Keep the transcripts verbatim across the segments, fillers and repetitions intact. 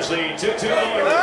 lead to two.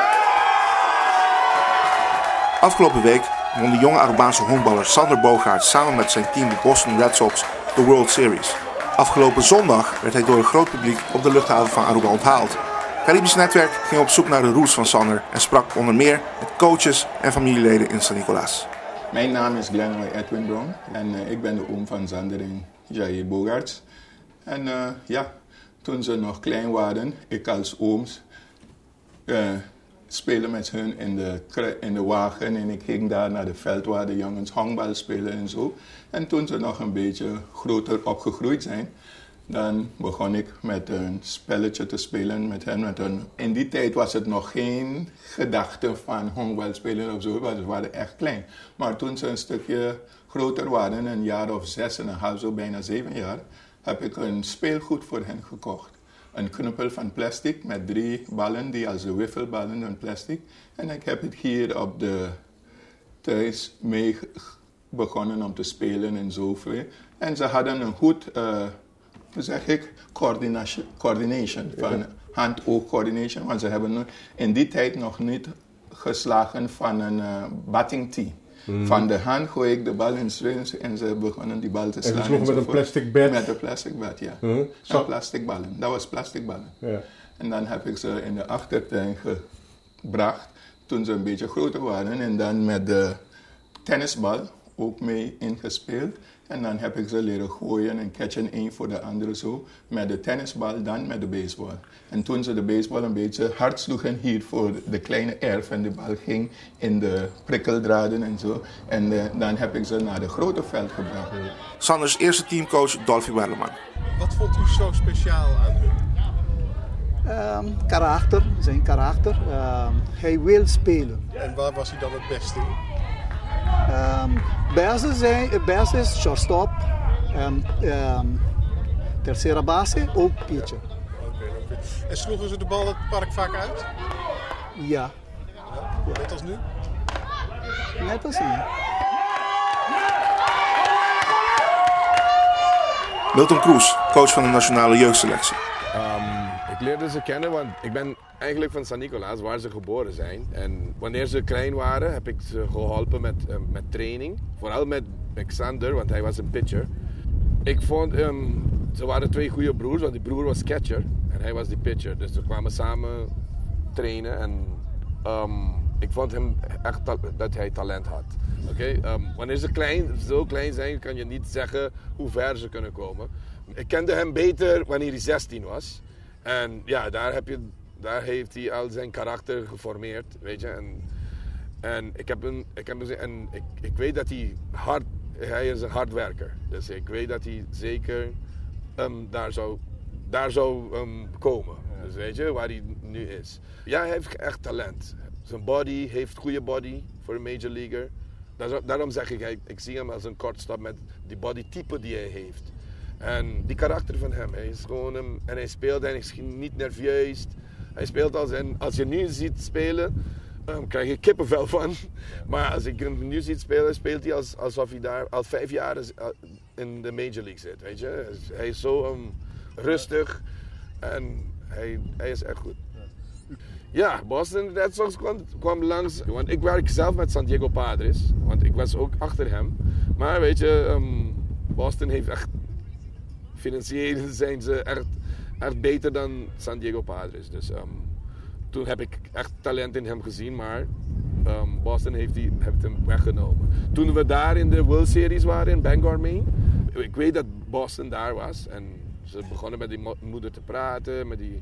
Afgelopen week won de jonge Arubaanse honkballer Sander Bogaerts samen met zijn team de Boston Red Sox de World Series. Afgelopen zondag werd hij door een groot publiek op de luchthaven van Aruba onthaald. Caribisch Netwerk ging op zoek naar de roots van Sander en sprak onder meer met coaches en familieleden in San Nicolas. Mijn naam is Glenroy Edwin Brown en uh, ik ben de oom van Sander en Jair Bogaerts. En uh, ja, toen ze nog klein waren, ik als ooms, uh, speelde met hun in de, in de wagen en ik ging daar naar de veld waar de jongens honkbal spelen en zo. En toen ze nog een beetje groter opgegroeid zijn, dan begon ik met een spelletje te spelen met hen. Met hun. In die tijd was het nog geen gedachte van honkbal spelen of zo, want ze waren echt klein. Maar toen ze een stukje groter waren, een jaar of zes en een half, zo bijna zeven jaar, heb ik een speelgoed voor hen gekocht. Een knuppel van plastic met drie ballen, die als de wiffelballen van plastic. En ik heb het hier op de thuis mee begonnen om te spelen en zoveel. En ze hadden een goed, uh, hoe zeg ik, coordination, coordination van hand-oog coordination. Want ze hebben in die tijd nog niet geslagen van een uh, batting tee. Mm. Van de hand gooi ik de bal in swings en ze begonnen die bal te slaan. En ze sloegen met een plastic bat? Met een plastic bat, ja. Uh-huh. So- plastic ballen. Dat was plastic ballen. Yeah. En dan heb ik ze in de achtertuin gebracht toen ze een beetje groter waren. En dan met de tennisbal ook mee ingespeeld. En dan heb ik ze leren gooien en catchen één voor de andere zo. Met de tennisbal, dan met de baseball. En toen ze de baseball een beetje hard sloegen hier voor de kleine erf en de bal ging in de prikkeldraden en zo. En uh, dan heb ik ze naar de grote veld gebracht. Sanders eerste teamcoach Dolphy Werleman. Wat vond u zo speciaal aan hem? Um, karakter, zijn karakter. Um, hij wil spelen. En waar was hij dan het beste in? Um, beste, zijn, beste is shortstop, um, um, tercera base, ook pitcher. Okay, okay. En sloegen ze de bal het park vaak uit? Ja. ja. Net als nu? Net als nu. Milton Cruz, coach van de nationale jeugdselectie. Um, ik leerde ze kennen, want ik ben eigenlijk van San Nicolas, waar ze geboren zijn. En wanneer ze klein waren, heb ik ze geholpen met, uh, met training. Vooral met Alexander, want hij was een pitcher. Ik vond, um, ze waren twee goede broers, want die broer was catcher en hij was die pitcher. Dus ze kwamen samen trainen en um, ik vond hem echt ta- dat hij talent had. Okay? Um, wanneer ze klein, zo klein zijn, kan je niet zeggen hoe ver ze kunnen komen. Ik kende hem beter wanneer hij zestien was. En ja, daar, heb je, daar heeft hij al zijn karakter geformeerd, weet je. En, en, ik, heb een, ik, heb een, en ik, ik weet dat hij hard, hij is een hardwerker. Dus ik weet dat hij zeker um, daar zou, daar zou um, komen. Dus weet je, waar hij nu is. Ja, hij heeft echt talent. Zijn body heeft goede body voor een major leaguer. Daarom zeg ik, ik zie hem als een kortstop met die bodytype die hij heeft. En die karakter van hem, hij is gewoon hem, en hij speelt en hij is niet nerveus. Hij speelt als, en als je nu ziet spelen, um, krijg je kippenvel van. Maar als ik hem nu ziet spelen, speelt hij als, alsof hij daar al vijf jaar is, uh, in de Major League zit, weet je. Hij is zo um, rustig en hij, hij is echt goed. Ja, Boston Red Sox kwam, kwam langs, want ik werk zelf met San Diego Padres, want ik was ook achter hem. Maar weet je, um, Boston heeft echt, financieel zijn ze echt, echt beter dan San Diego Padres. Dus um, toen heb ik echt talent in hem gezien, maar um, Boston heeft, die, heeft hem weggenomen. Toen we daar in de World Series waren in Bangor, Maine, ik weet dat Boston daar was en ze begonnen met die mo- moeder te praten, met die,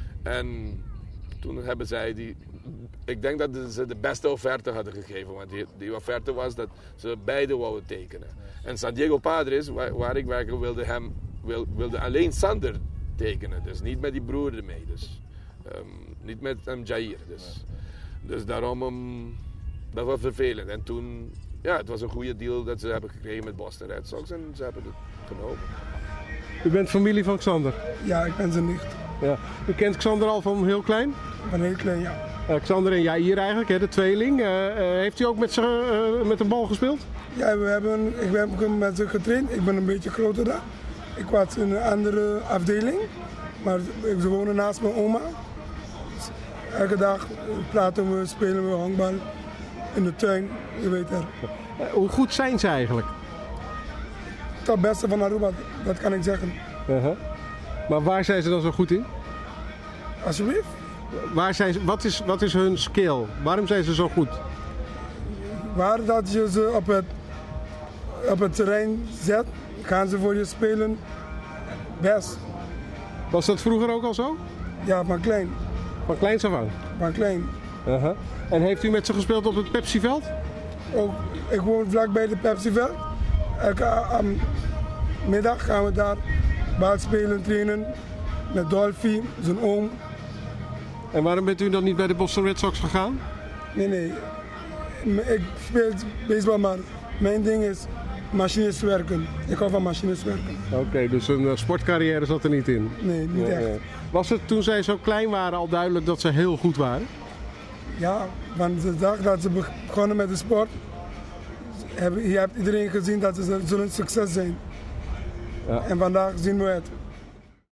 en toen hebben zij die, ik denk dat ze de beste offerte hadden gegeven, want die, die offerte was dat ze beide wouden tekenen. En San Diego Padres, waar, waar ik werkte, wilde, hem, wil, wilde alleen Sander tekenen, dus niet met die broer ermee, dus um, niet met um, Jair. Dus, dus daarom, um, dat was vervelend. En toen, ja, het was een goede deal dat ze hebben gekregen met Boston Red Sox en ze hebben het genomen. U bent familie van Xander? Ja, ik ben zijn nicht. Ja. U kent Xander al van heel klein? Van heel klein, ja. Uh, Xander en Jair eigenlijk, hè, de tweeling. Uh, uh, heeft u ook met, ze, uh, met een bal gespeeld? Ja, we hebben, ik heb met ze getraind. Ik ben een beetje groter dan. Ik was in een andere afdeling, maar ze wonen naast mijn oma. Elke dag praten we, spelen we honkbal in de tuin, je weet er. Uh, hoe goed zijn ze eigenlijk? Het beste van Aruba, dat kan ik zeggen. Uh-huh. Maar waar zijn ze dan zo goed in? Alsjeblieft. Waar zijn ze, wat, is, wat is hun skill? Waarom zijn ze zo goed? Waar dat je ze op het, op het terrein zet, gaan ze voor je spelen best. Was dat vroeger ook al zo? Ja, van klein. Van kleins af aan? Van klein. Uh-huh. En heeft u met ze gespeeld op het Pepsiveld? Ook, ik woon vlakbij de Pepsiveld. Elke um, middag gaan we daar bal spelen, trainen met Dolphy, zijn oom. En waarom bent u dan niet bij de Boston Red Sox gegaan? Nee, nee. Ik speel baseball, maar mijn ding is machines werken. Ik hou van machines werken. Oké, okay, dus een uh, sportcarrière zat er niet in? Nee, niet nee, echt. Nee. Was het toen zij zo klein waren al duidelijk dat ze heel goed waren? Ja, want de dag dat ze begonnen met de sport, heb, je hebt iedereen gezien dat ze zullen succes zijn. Ja. En vandaag zien we het.